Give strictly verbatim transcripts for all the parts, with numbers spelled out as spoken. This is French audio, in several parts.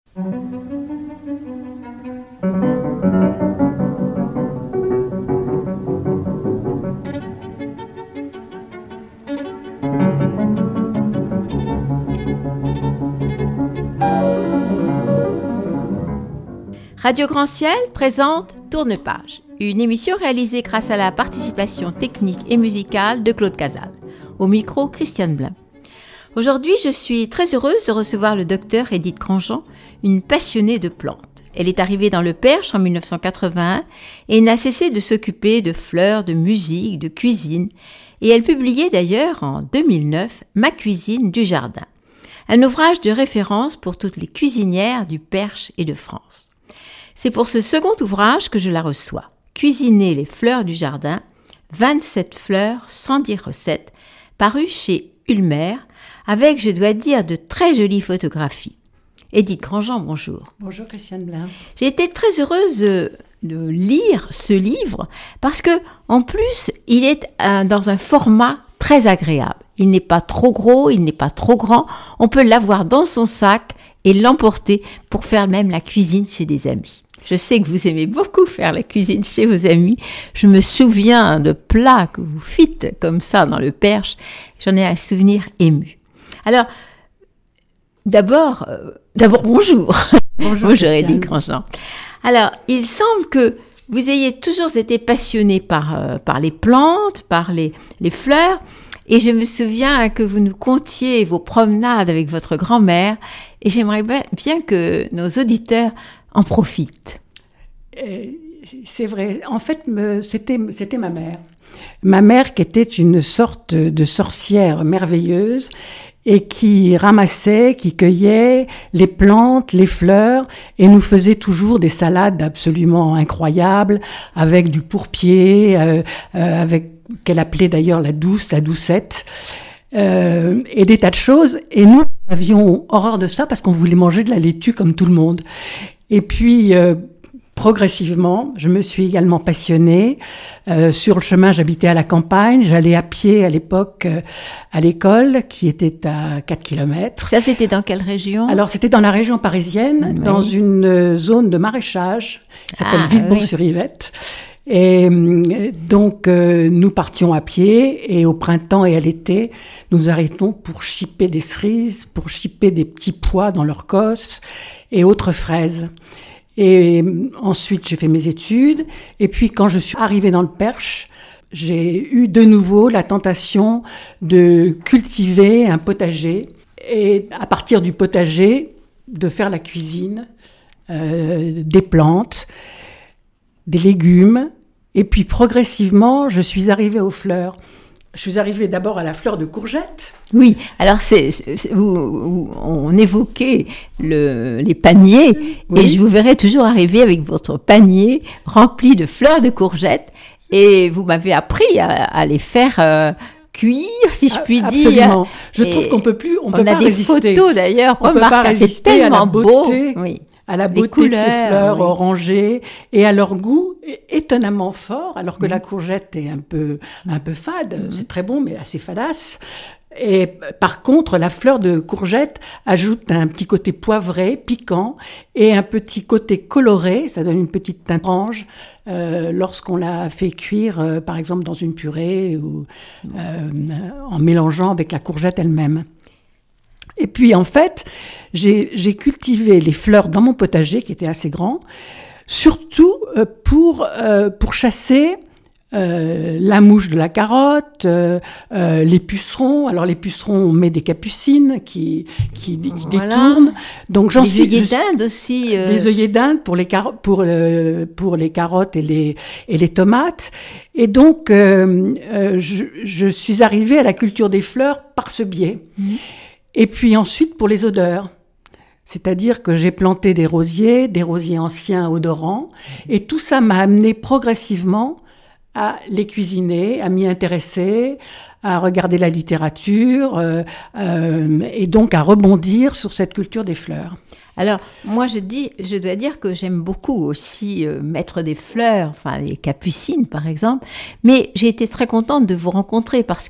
Radio Grand Ciel présente Tourne-Page, une émission réalisée grâce à la participation technique et musicale de Claude Casal. Au micro, Christiane Blin. Aujourd'hui, je suis très heureuse de recevoir le docteur Édith Grandjean, une passionnée de plantes. Elle est arrivée dans le Perche en dix-neuf cent quatre-vingt-un et n'a cessé de s'occuper de fleurs, de musique, de cuisine. Et elle publiait d'ailleurs en deux mille neuf « Ma cuisine du jardin », un ouvrage de référence pour toutes les cuisinières du Perche et de France. C'est pour ce second ouvrage que je la reçois. Cuisiner les fleurs du jardin, vingt-sept fleurs, cent dix recettes, paru chez Ulmer, avec, je dois dire, de très jolies photographies. Édith Grandjean, bonjour. Bonjour Christiane Blin. J'ai été très heureuse de lire ce livre parce que, en plus, il est dans un format très agréable. Il n'est pas trop gros, il n'est pas trop grand. On peut l'avoir dans son sac et l'emporter pour faire même la cuisine chez des amis. Je sais que vous aimez beaucoup faire la cuisine chez vos amis. Je me souviens de plats que vous fîtes comme ça dans le Perche. J'en ai un souvenir ému. Alors, d'abord, euh, d'abord bonjour. Bonjour, bonjour Édith Grandjean. Alors, il semble que vous ayez toujours été passionnée par, euh, par les plantes, par les, les fleurs. Et je me souviens que vous nous contiez vos promenades avec votre grand-mère. Et j'aimerais bien que nos auditeurs en profitent. Euh, c'est vrai. En fait, me, c'était, c'était ma mère. Ma mère qui était une sorte de sorcière merveilleuse et qui ramassait, qui cueillait les plantes, les fleurs et nous faisait toujours des salades absolument incroyables avec du pourpier, euh, euh, avec qu'elle appelait d'ailleurs la douce, la doucette. Euh, et des tas de choses. Et nous avions horreur de ça parce qu'on voulait manger de la laitue comme tout le monde. Et puis, euh, progressivement, je me suis également passionnée. Euh, sur le chemin, j'habitais à la campagne. J'allais à pied à l'époque euh, à l'école, qui était à quatre kilomètres. Ça, c'était dans quelle région ? Alors, c'était dans la région parisienne, oui. Dans une euh, zone de maraîchage qui s'appelle ah, Villebon-sur-Yvette. Oui. Et donc, euh, nous partions à pied et au printemps et à l'été, nous arrêtons pour chipper des cerises, pour chipper des petits pois dans leur cosse et autres fraises. Et ensuite, j'ai fait mes études. Et puis, quand je suis arrivée dans le Perche, j'ai eu de nouveau la tentation de cultiver un potager et à partir du potager, de faire la cuisine, euh, des plantes, des légumes, et puis progressivement, je suis arrivée aux fleurs. Je suis arrivée d'abord à la fleur de courgette. Oui, alors c'est, c'est vous, vous, on évoquait le, les paniers, oui. Et je vous verrai toujours arriver avec votre panier rempli de fleurs de courgette, et vous m'avez appris à, à les faire euh, cuire, si je puis Absolument. dire. Absolument. Je trouve qu'on peut plus, on, on peut pas résister. On a des photos d'ailleurs, on remarque, peut pas résister c'est tellement à la beauté. beau. Oui. à la beauté couleurs, de ces fleurs oui. orangées et à leur goût étonnamment fort, alors que mmh. la courgette est un peu, un peu fade, mmh. c'est très bon, mais assez fadasse. Et par contre, la fleur de courgette ajoute un petit côté poivré, piquant, et un petit côté coloré, ça donne une petite teinte orange, euh, lorsqu'on la fait cuire, euh, par exemple, dans une purée ou euh, en mélangeant avec la courgette elle-même. Et puis, en fait, j'ai, j'ai cultivé les fleurs dans mon potager, qui était assez grand, surtout euh, pour, euh, pour chasser euh, la mouche de la carotte, euh, euh, les pucerons. Alors, les pucerons, on met des capucines qui, qui, qui voilà. détournent. Donc, j'en les suis, œillets je, d'Inde aussi. Euh... Les œillets d'Inde pour les, car- pour, le, pour les carottes et les, et les tomates. Et donc, euh, euh, je, je suis arrivée à la culture des fleurs par ce biais. Mmh. Et puis ensuite, pour les odeurs. C'est-à-dire que j'ai planté des rosiers, des rosiers anciens odorants, et tout ça m'a amené progressivement à les cuisiner, à m'y intéresser, à regarder la littérature, euh, euh, et donc à rebondir sur cette culture des fleurs. Alors, moi, je dis, je dois dire que j'aime beaucoup aussi euh, mettre des fleurs, enfin les capucines, par exemple, mais j'ai été très contente de vous rencontrer parce que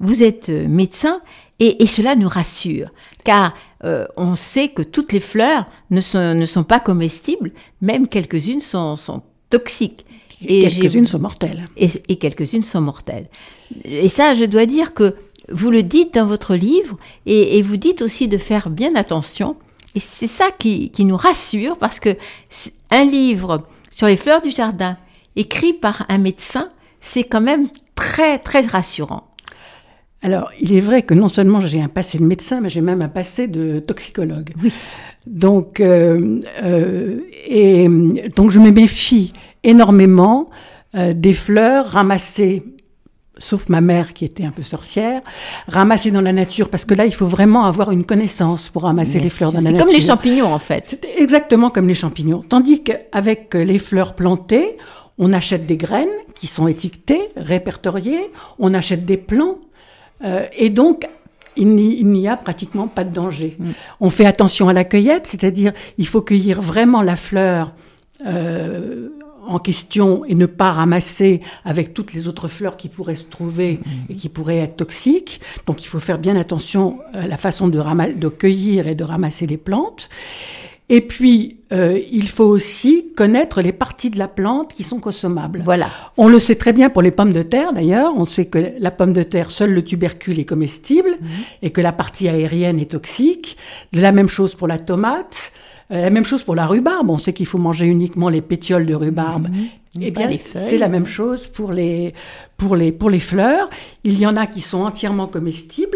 vous êtes médecin et, et cela nous rassure, car euh, on sait que toutes les fleurs ne sont, ne sont pas comestibles, même quelques-unes sont, sont toxiques. Et, et quelques-unes sont mortelles. Et, et quelques-unes sont mortelles. Et ça, je dois dire que vous le dites dans votre livre, et, et vous dites aussi de faire bien attention. Et c'est ça qui, qui nous rassure, parce que un livre sur les fleurs du jardin, écrit par un médecin, c'est quand même très, très rassurant. Alors, il est vrai que non seulement j'ai un passé de médecin, mais j'ai même un passé de toxicologue. Oui. Donc, euh, euh, et, donc je me méfie énormément euh, des fleurs ramassées, sauf ma mère qui était un peu sorcière, ramassées dans la nature, parce que là, il faut vraiment avoir une connaissance pour ramasser Bien les fleurs sûr. dans la C'est nature. comme les champignons, en fait. C'est exactement comme les champignons. Tandis qu'avec les fleurs plantées, on achète des graines qui sont étiquetées, répertoriées, on achète des plants, euh, et donc il n'y, il n'y a pratiquement pas de danger. Mm. On fait attention à la cueillette, c'est-à-dire il faut cueillir vraiment la fleur euh, en question et ne pas ramasser avec toutes les autres fleurs qui pourraient se trouver mmh. et qui pourraient être toxiques. Donc il faut faire bien attention à la façon de, ram- de cueillir et de ramasser les plantes. Et puis, euh, il faut aussi connaître les parties de la plante qui sont consommables. Voilà. On le sait très bien pour les pommes de terre, d'ailleurs. On sait que la pomme de terre, seul le tubercule est comestible mmh. et que la partie aérienne est toxique. La même chose pour la tomate. Euh, la même chose pour la rhubarbe. On sait qu'il faut manger uniquement les pétioles de rhubarbe. Mmh. Eh bien, les feuilles, c'est la même chose pour les, pour, les, pour les fleurs. Il y en a qui sont entièrement comestibles.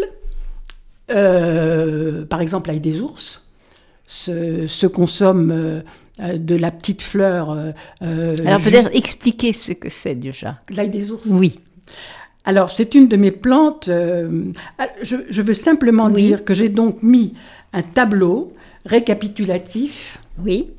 Euh, par exemple, l'ail des ours se, se consomme euh, de la petite fleur. Euh, Alors peut-être expliquer ce que c'est déjà. L'ail des ours ? Oui. Alors, c'est une de mes plantes. Euh, je, je veux simplement oui. dire que j'ai donc mis un tableau récapitulatif. Oui.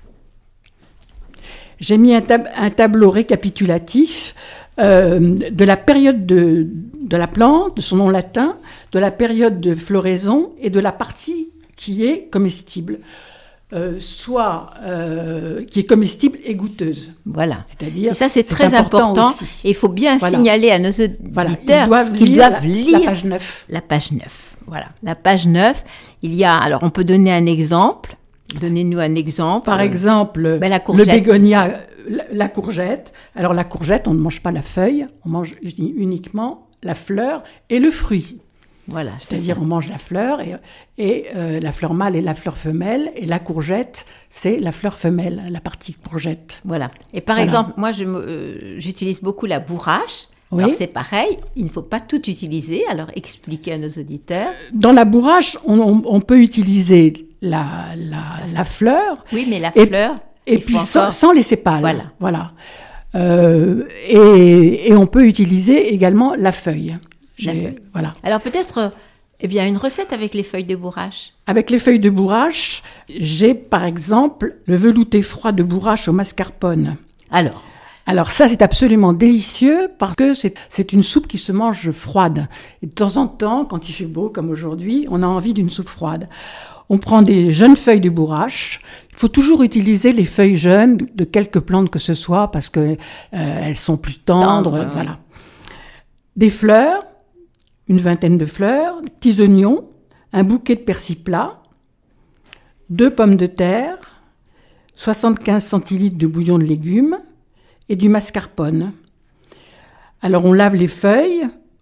J'ai mis un, tab- un tableau récapitulatif euh, de la période de, de la plante, de son nom latin, de la période de floraison et de la partie qui est comestible. Euh, soit euh, qui est comestible et goûteuse. Voilà. C'est-à-dire, et ça, c'est, c'est très important. important et il faut bien voilà. signaler à nos auditeurs voilà. Ils doivent qu'ils lire doivent la, lire la page neuf. La page neuf. Voilà. La page neuf. Il y a, alors, on peut donner un exemple. Donnez-nous un exemple. Par exemple, ben, la le bégonia, la, la courgette. Alors, la courgette, on ne mange pas la feuille, on mange uniquement la fleur et le fruit. Voilà, c'est-à-dire on mange la fleur et, et euh, la fleur mâle et la fleur femelle et la courgette c'est la fleur femelle, la partie courgette. Voilà. Et par voilà. exemple, moi je, euh, j'utilise beaucoup la bourrache. Oui. Alors c'est pareil, il ne faut pas tout utiliser. Alors expliquez à nos auditeurs. Dans la bourrache, on, on, on peut utiliser la, la, la fleur. Oui, mais la et, fleur. Et puis sans, encore... sans les sépales. Voilà. Voilà. Euh, et, et on peut utiliser également la feuille. J'ai, voilà. Alors peut-être eh bien, une recette avec les feuilles de bourrache. Avec les feuilles de bourrache, j'ai par exemple le velouté froid de bourrache au mascarpone. Alors Alors ça, c'est absolument délicieux parce que c'est, c'est une soupe qui se mange froide. Et de temps en temps, quand il fait beau comme aujourd'hui, on a envie d'une soupe froide. On prend des jeunes feuilles de bourrache. Il faut toujours utiliser les feuilles jeunes de quelque plante que ce soit parce que euh, elles sont plus tendres. Tendre, voilà. Oui. Des fleurs. Une vingtaine de fleurs, des petits oignons, un bouquet de persil plat, deux pommes de terre, soixante-quinze centilitres de bouillon de légumes et du mascarpone. Alors on lave les feuilles,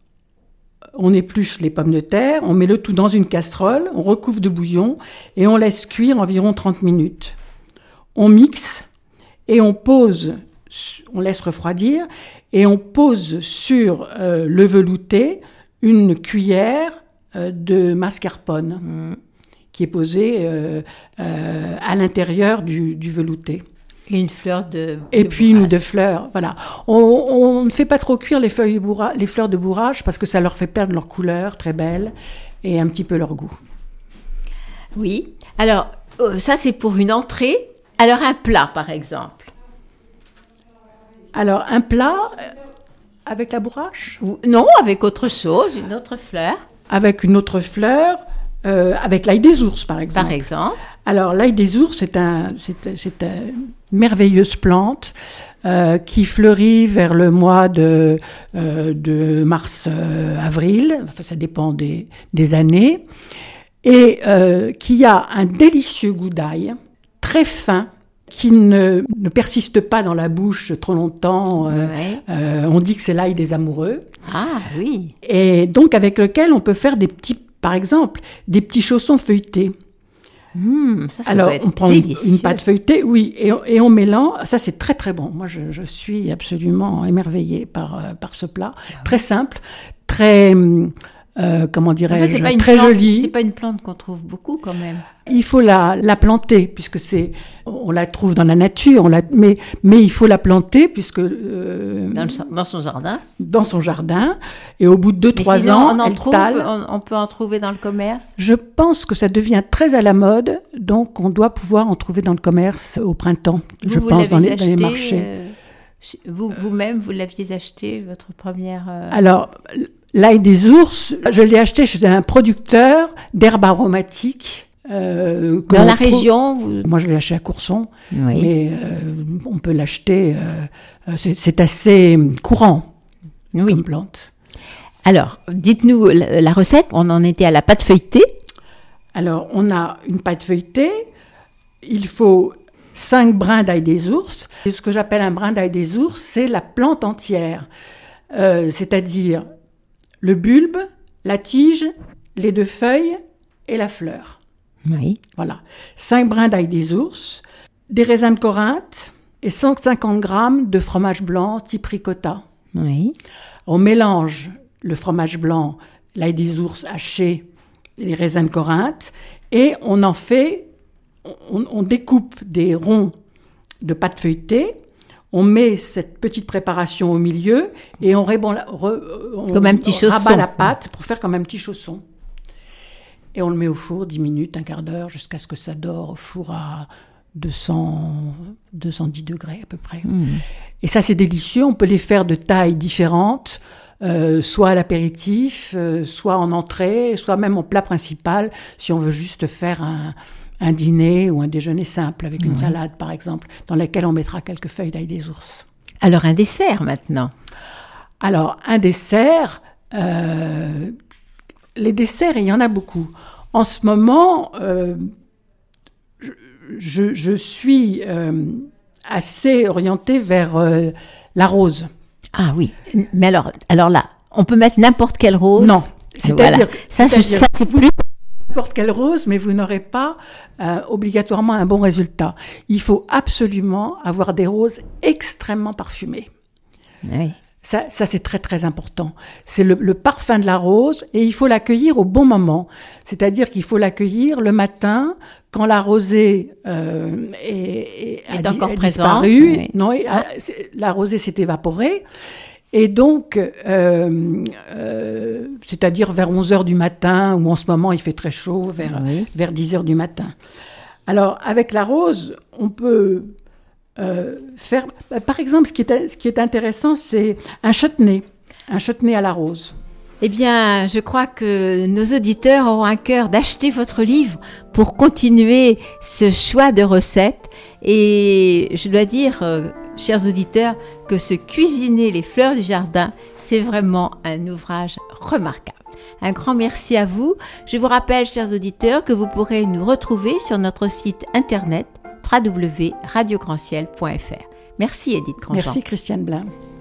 on épluche les pommes de terre, on met le tout dans une casserole, on recouvre de bouillon et on laisse cuire environ trente minutes. On mixe et on pose, on laisse refroidir et on pose sur euh, le velouté une cuillère euh, de mascarpone mmh. qui est posée euh, euh, à l'intérieur du, du velouté. Et une fleur de Et de puis bourrage. une ou deux fleurs, voilà. On, on ne fait pas trop cuire les, feuilles de bourra- les fleurs de bourrage parce que ça leur fait perdre leur couleur très belle et un petit peu leur goût. Oui. Alors, euh, ça c'est pour une entrée. Alors un plat par exemple. Alors un plat... Avec la bourrache ? Non, avec autre chose, une autre fleur. Avec une autre fleur, euh, avec l'ail des ours, par exemple. Par exemple. Alors, l'ail des ours, c'est, un, c'est, c'est une merveilleuse plante euh, qui fleurit vers le mois de, euh, de mars-avril, enfin, ça dépend des, des années, et euh, qui a un délicieux goût d'ail, très fin, qui ne, ne persiste pas dans la bouche trop longtemps. Euh, Ouais. euh, on dit que c'est l'ail des amoureux. Ah oui. Et donc avec lequel on peut faire des petits, par exemple, des petits chaussons feuilletés. Mmh, ça, ça Alors doit être on prend une, délicieux. une pâte feuilletée, oui, et, on- et on mélange. Ça c'est très très bon. Moi je, je suis absolument émerveillée par euh, par ce plat, très simple, très euh, comment Enfin, dirais-je, c'est pas une très plante, joli. C'est pas une plante qu'on trouve beaucoup quand même. Il faut la, la planter puisque c'est, on la trouve dans la nature, on la, mais mais il faut la planter puisque euh, Dans, le- dans son jardin. dans son jardin, et au bout de deux Mais trois sinon, ans, on en elle trouve, tale. on, on peut en trouver dans le commerce. Je pense que ça devient très à la mode, donc on doit pouvoir en trouver dans le commerce au printemps. Vous, je vous pense dans l'avez les, dans les acheté, marchés. euh, chez- vous, vous-même, vous l'aviez acheté, votre première... euh, Alors, l'ail des ours, je l'ai acheté chez un producteur d'herbes aromatiques. Euh, que dans l'on la trouve- région, vous... Moi, je l'ai acheté à Courson, Oui. mais euh, on peut l'acheter. euh, c'est, c'est assez courant Oui. comme plante. Alors, dites-nous la, la recette. On en était à la pâte feuilletée. Alors, on a une pâte feuilletée. Il faut cinq brins d'ail des ours. Et ce que j'appelle un brin d'ail des ours, c'est la plante entière. Euh, c'est-à-dire le bulbe, la tige, les deux feuilles et la fleur. Oui. Voilà. cinq brins d'ail des ours, des raisins de Corinthe et cent cinquante grammes de fromage blanc type ricotta. Oui. On mélange le fromage blanc, l'ail des ours haché, les raisins de Corinthe, et on en fait, on, on découpe des ronds de pâte feuilletée, on met cette petite préparation au milieu, et on, rébon- re- on- Comme un petit on rabat chausson. la pâte pour faire comme un petit chausson. Et on le met au four dix minutes, un quart d'heure, jusqu'à ce que ça dore au four à deux cents, deux cent dix degrés à peu près. Mmh. Et ça, c'est délicieux. On peut les faire de tailles différentes, euh, soit à l'apéritif, euh, soit en entrée, soit même en plat principal, si on veut juste faire un, un dîner ou un déjeuner simple avec une Ouais. salade, par exemple, dans laquelle on mettra quelques feuilles d'ail des ours. Alors, un dessert maintenant. Alors, un dessert, euh, les desserts, il y en a beaucoup. En ce moment, euh, je, je, je suis euh, assez orientée vers euh, la rose. Ah oui. Mais alors, alors là, on peut mettre n'importe quelle rose. Non, c'est-à-dire Voilà. que- Ça, je- c'est-à-dire ça, c'est plus... n'importe quelle rose, mais vous n'aurez pas euh, obligatoirement un bon résultat. Il faut absolument avoir des roses extrêmement parfumées. Oui. Ça, ça c'est très très important. C'est le, le parfum de la rose et il faut l'accueillir au bon moment. C'est-à-dire qu'il faut l'accueillir le matin quand la rosée euh, est, est, Est a encore di- a présente, disparu. oui. Non, et, Ah. a- c'est- la rosée s'est évaporée. Et donc, euh, euh, c'est-à-dire vers onze heures du matin, ou en ce moment il fait très chaud, vers, Oui. vers dix heures du matin. Alors, avec la rose, on peut euh, faire... Par exemple, ce qui est, ce qui est intéressant, c'est un chutney, un chutney à la rose. Eh bien, je crois que nos auditeurs auront à cœur d'acheter votre livre pour continuer ce choix de recettes. Et je dois dire, euh, chers auditeurs, que se cuisiner les fleurs du jardin, c'est vraiment un ouvrage remarquable. Un grand merci à vous. Je vous rappelle, chers auditeurs, que vous pourrez nous retrouver sur notre site internet w w w point radio grand ciel point f r. Merci Edith Grandjean. Merci Christiane Blin.